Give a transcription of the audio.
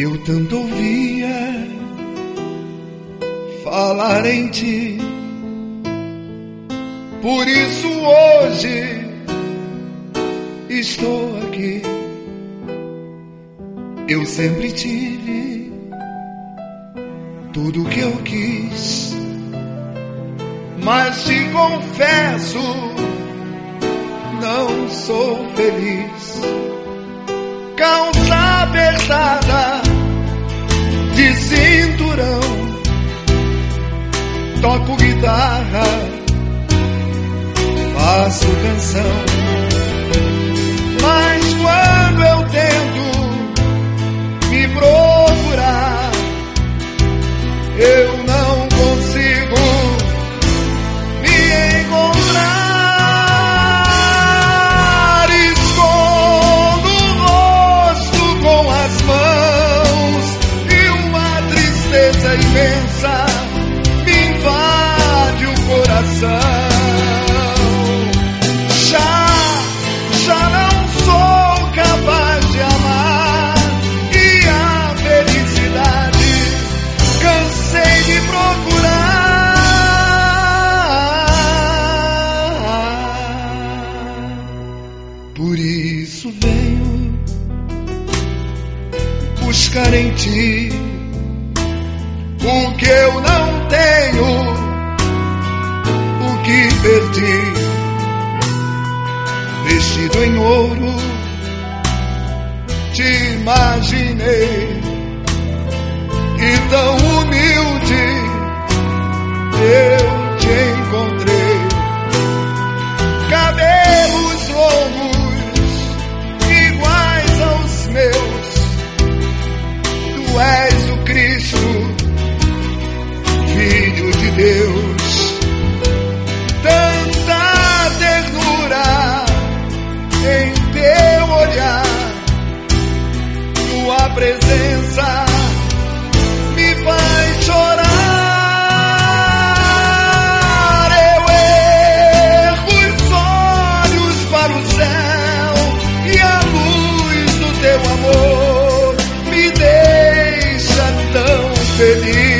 Eu tanto ouvia falar em ti, por isso hoje estou aqui. Eu sempre tive tudo que eu quis, mas te confesso, não sou feliz. Calça apertada de cinturão, toco guitarra, faço canção, mas quando eu tento me procurar, eu não consigo me encontrar. Escondo o rosto com as mãos e uma tristeza imensa me invade o coração. Já não sou capaz de amar, e a felicidade cansei de procurar. Por isso venho buscar em ti o que eu não tenho, o que perdi. Vestido em ouro, te imaginei, e tão humilde eu te encontrei. Cabelos longos, iguais aos meus, tu és o Cristo, Filho de Deus. Tanta ternura em teu olhar, tua presença me faz chorar. Eu ergo os olhos para o céu, e a luz do teu amor me deixa tão feliz.